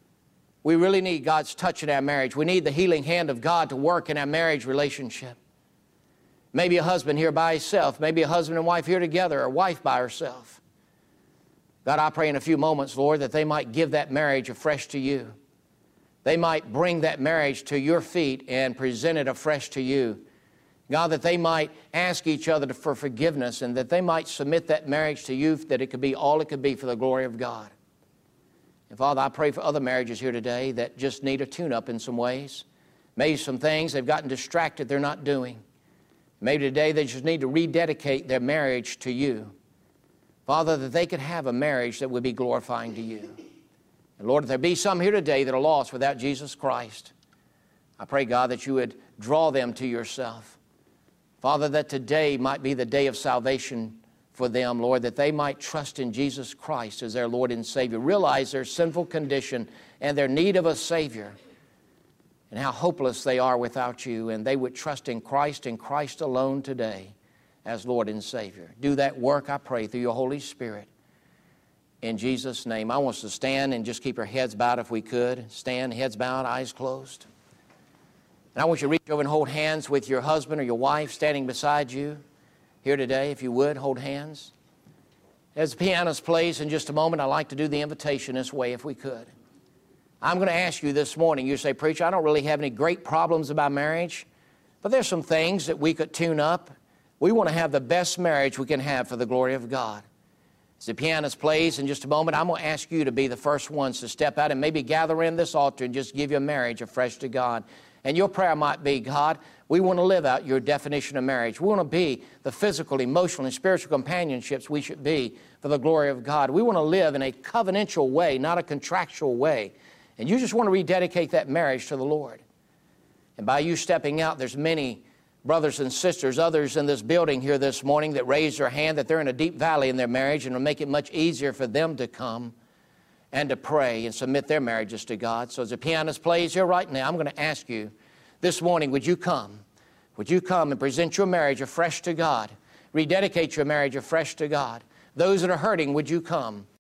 we really need God's touch in our marriage. We need the healing hand of God to work in our marriage relationship. Maybe a husband here by himself, maybe a husband and wife here together, or a wife by herself. God, I pray in a few moments, Lord, that they might give that marriage afresh to you. They might bring that marriage to your feet and present it afresh to you. God, that they might ask each other for forgiveness and that they might submit that marriage to you, that it could be all it could be for the glory of God. And Father, I pray for other marriages here today that just need a tune-up in some ways. Maybe some things they've gotten distracted they're not doing. Maybe today they just need to rededicate their marriage to you. Father, that they could have a marriage that would be glorifying to you. And Lord, if there be some here today that are lost without Jesus Christ, I pray, God, that you would draw them to yourself. Father, that today might be the day of salvation for them, Lord, that they might trust in Jesus Christ as their Lord and Savior, realize their sinful condition and their need of a Savior and how hopeless they are without you, and they would trust in Christ and Christ alone today as Lord and Savior. Do that work, I pray, through your Holy Spirit. In Jesus' name, I want us to stand and just keep our heads bowed if we could. Stand, heads bowed, eyes closed. And I want you to reach over and hold hands with your husband or your wife standing beside you here today. If you would, hold hands. As the pianist plays in just a moment, I'd like to do the invitation this way if we could. I'm going to ask you this morning, you say, preacher, I don't really have any great problems about marriage, but there's some things that we could tune up. We want to have the best marriage we can have for the glory of God. As the pianist plays in just a moment, I'm going to ask you to be the first ones to step out and maybe gather in this altar and just give your marriage afresh to God. And your prayer might be, God, we want to live out your definition of marriage. We want to be the physical, emotional, and spiritual companionships we should be for the glory of God. We want to live in a covenantal way, not a contractual way. And you just want to rededicate that marriage to the Lord. And by you stepping out, there's many brothers and sisters, others in this building here this morning that raise their hand that they're in a deep valley in their marriage, and it'll make it much easier for them to come and to pray and submit their marriages to God. So as the pianist plays here right now, I'm going to ask you this morning, would you come? Would you come and present your marriage afresh to God? Rededicate your marriage afresh to God. Those that are hurting, would you come?